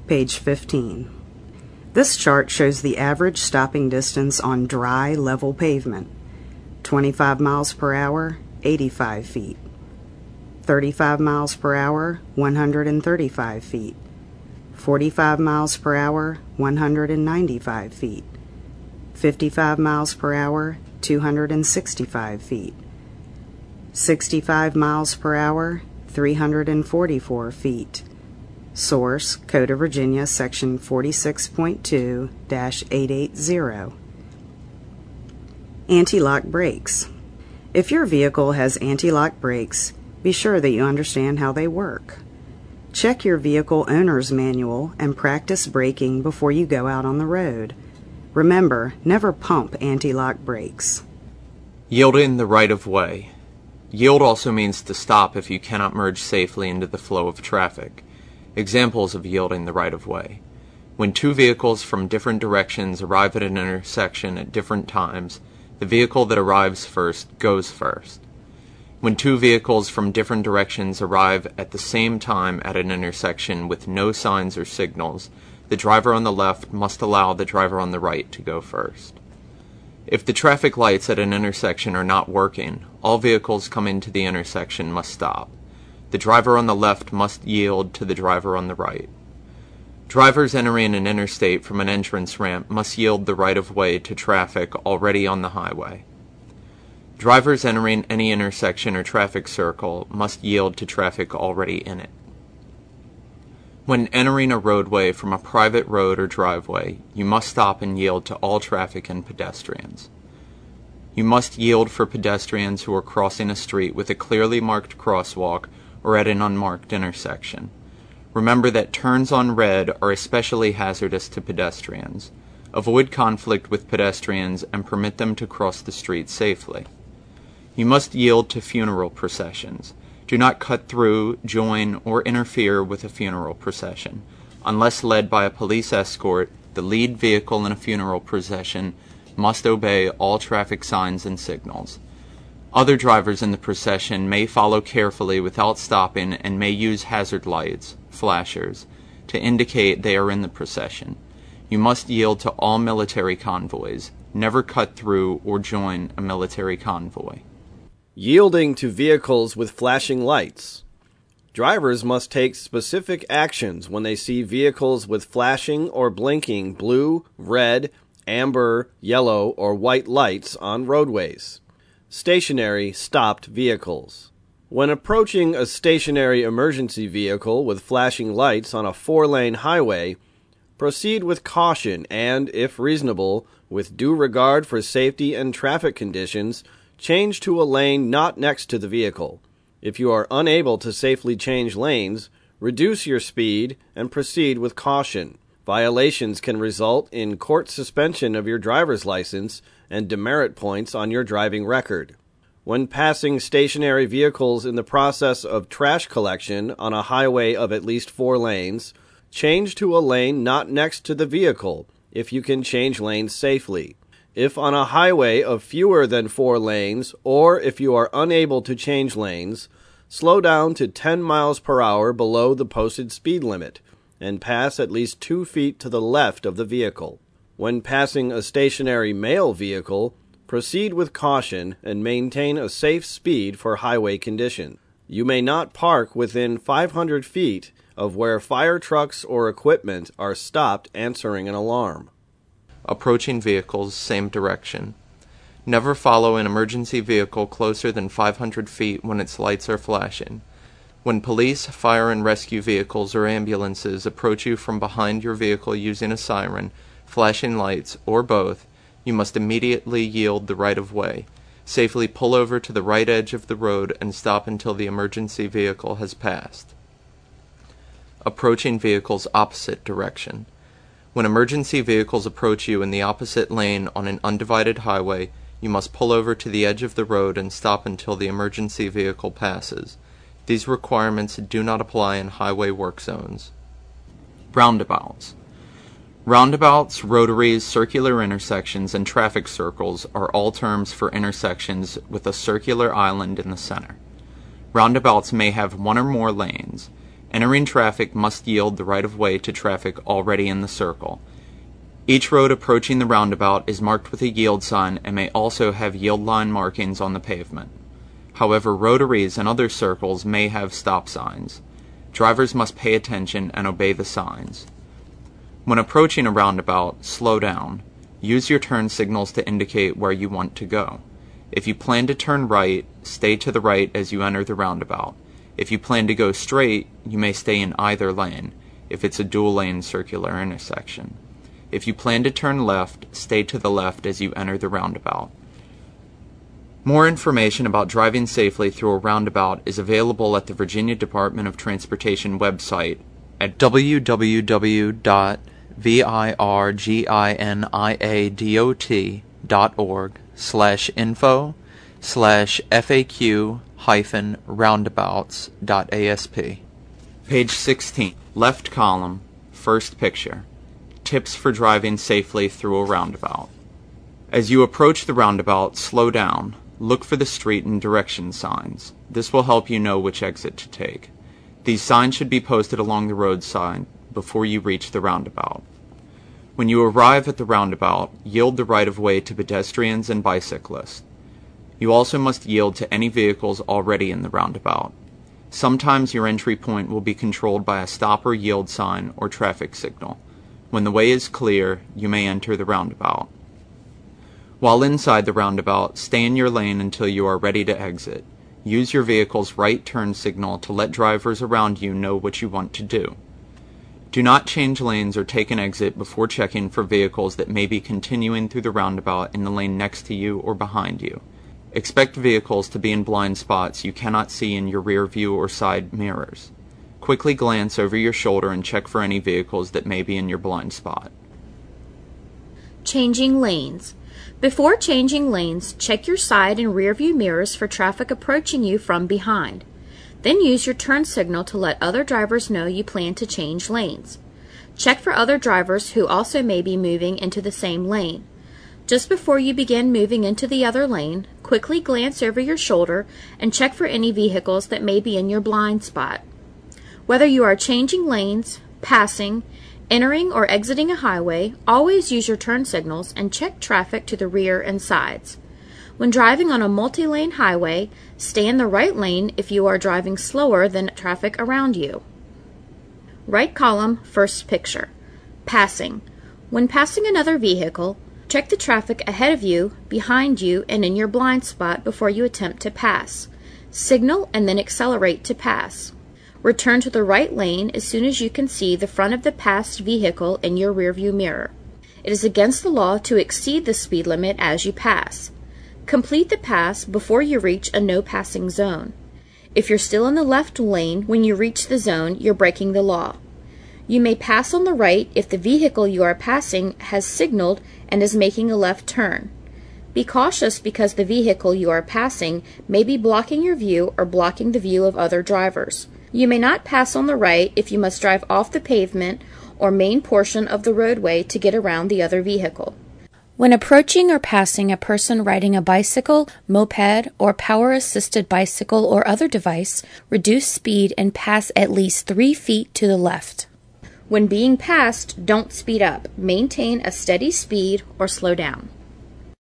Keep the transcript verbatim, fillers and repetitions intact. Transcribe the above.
Page fifteen. This chart shows the average stopping distance on dry, level pavement. twenty-five miles per hour, eighty-five feet. thirty-five miles per hour, one hundred thirty-five feet. forty-five miles per hour, one hundred ninety-five feet. fifty-five miles per hour, two hundred sixty-five feet. sixty-five miles per hour, three hundred forty-four feet. Source, Code of Virginia, Section forty-six point two dash eight eight zero. Anti-lock brakes. If your vehicle has anti-lock brakes, be sure that you understand how they work. Check your vehicle owner's manual and practice braking before you go out on the road. Remember, never pump anti-lock brakes. Yielding the right-of-way. Yield also means to stop if you cannot merge safely into the flow of traffic. Examples of yielding the right-of-way. When two vehicles from different directions arrive at an intersection at different times, the vehicle that arrives first goes first. When two vehicles from different directions arrive at the same time at an intersection with no signs or signals, the driver on the left must allow the driver on the right to go first. If the traffic lights at an intersection are not working, all vehicles coming to the intersection must stop. The driver on the left must yield to the driver on the right. Drivers entering an interstate from an entrance ramp must yield the right-of-way to traffic already on the highway. Drivers entering any intersection or traffic circle must yield to traffic already in it. When entering a roadway from a private road or driveway, you must stop and yield to all traffic and pedestrians. You must yield for pedestrians who are crossing a street with a clearly marked crosswalk or at an unmarked intersection. Remember that turns on red are especially hazardous to pedestrians. Avoid conflict with pedestrians and permit them to cross the street safely. You must yield to funeral processions. Do not cut through, join, or interfere with a funeral procession. Unless led by a police escort, the lead vehicle in a funeral procession must obey all traffic signs and signals. Other drivers in the procession may follow carefully without stopping and may use hazard lights, flashers, to indicate they are in the procession. You must yield to all military convoys. Never cut through or join a military convoy. Yielding to vehicles with flashing lights. Drivers must take specific actions when they see vehicles with flashing or blinking blue, red, amber, yellow, or white lights on roadways. Stationary stopped vehicles. When approaching a stationary emergency vehicle with flashing lights on a four-lane highway, proceed with caution and, if reasonable, with due regard for safety and traffic conditions, change to a lane not next to the vehicle. If you are unable to safely change lanes, reduce your speed and proceed with caution. Violations can result in court suspension of your driver's license and demerit points on your driving record. When passing stationary vehicles in the process of trash collection on a highway of at least four lanes, change to a lane not next to the vehicle if you can change lanes safely. If on a highway of fewer than four lanes, or if you are unable to change lanes, slow down to ten miles per hour below the posted speed limit and pass at least two feet to the left of the vehicle. When passing a stationary mail vehicle, proceed with caution and maintain a safe speed for highway conditions. You may not park within five hundred feet of where fire trucks or equipment are stopped answering an alarm. Approaching vehicles, same direction. Never follow an emergency vehicle closer than five hundred feet when its lights are flashing. When police, fire, and rescue vehicles or ambulances approach you from behind your vehicle using a siren, flashing lights, or both, you must immediately yield the right-of-way. Safely pull over to the right edge of the road and stop until the emergency vehicle has passed. Approaching vehicles opposite direction. When emergency vehicles approach you in the opposite lane on an undivided highway, you must pull over to the edge of the road and stop until the emergency vehicle passes. These requirements do not apply in highway work zones. Roundabouts. Roundabouts, rotaries, circular intersections, and traffic circles are all terms for intersections with a circular island in the center. Roundabouts may have one or more lanes. Entering traffic must yield the right-of-way to traffic already in the circle. Each road approaching the roundabout is marked with a yield sign and may also have yield line markings on the pavement. However, rotaries and other circles may have stop signs. Drivers must pay attention and obey the signs. When approaching a roundabout, slow down. Use your turn signals to indicate where you want to go. If you plan to turn right, stay to the right as you enter the roundabout. If you plan to go straight, you may stay in either lane, if it's a dual-lane circular intersection. If you plan to turn left, stay to the left as you enter the roundabout. More information about driving safely through a roundabout is available at the Virginia Department of Transportation website at w w w dot virginia dot org slash info slash faq hyphen roundabouts dot asp. Page sixteen. Left column, first picture. Tips for driving safely through a roundabout. As you approach the roundabout, slow down. Look for the street and direction signs. This will help you know which exit to take. These signs should be posted along the roadside before you reach the roundabout. When you arrive at the roundabout, yield the right-of-way to pedestrians and bicyclists. You also must yield to any vehicles already in the roundabout. Sometimes your entry point will be controlled by a stop or yield sign or traffic signal. When the way is clear, you may enter the roundabout. While inside the roundabout, stay in your lane until you are ready to exit. Use your vehicle's right turn signal to let drivers around you know what you want to do. Do not change lanes or take an exit before checking for vehicles that may be continuing through the roundabout in the lane next to you or behind you. Expect vehicles to be in blind spots you cannot see in your rear view or side mirrors. Quickly glance over your shoulder and check for any vehicles that may be in your blind spot. Changing lanes. Before changing lanes, check your side and rear view mirrors for traffic approaching you from behind. Then use your turn signal to let other drivers know you plan to change lanes. Check for other drivers who also may be moving into the same lane. Just before you begin moving into the other lane, quickly glance over your shoulder and check for any vehicles that may be in your blind spot. Whether you are changing lanes, passing, entering or exiting a highway, always use your turn signals and check traffic to the rear and sides. When driving on a multi-lane highway, stay in the right lane if you are driving slower than traffic around you. Right column, first picture. Passing. When passing another vehicle, check the traffic ahead of you, behind you, and in your blind spot before you attempt to pass. Signal and then accelerate to pass. Return to the right lane as soon as you can see the front of the passed vehicle in your rearview mirror. It is against the law to exceed the speed limit as you pass. Complete the pass before you reach a no passing zone. If you're still in the left lane when you reach the zone, you're breaking the law. You may pass on the right if the vehicle you are passing has signaled and is making a left turn. Be cautious because the vehicle you are passing may be blocking your view or blocking the view of other drivers. You may not pass on the right if you must drive off the pavement or main portion of the roadway to get around the other vehicle. When approaching or passing a person riding a bicycle, moped, or power-assisted bicycle or other device, reduce speed and pass at least three feet to the left. When being passed, don't speed up. Maintain a steady speed or slow down.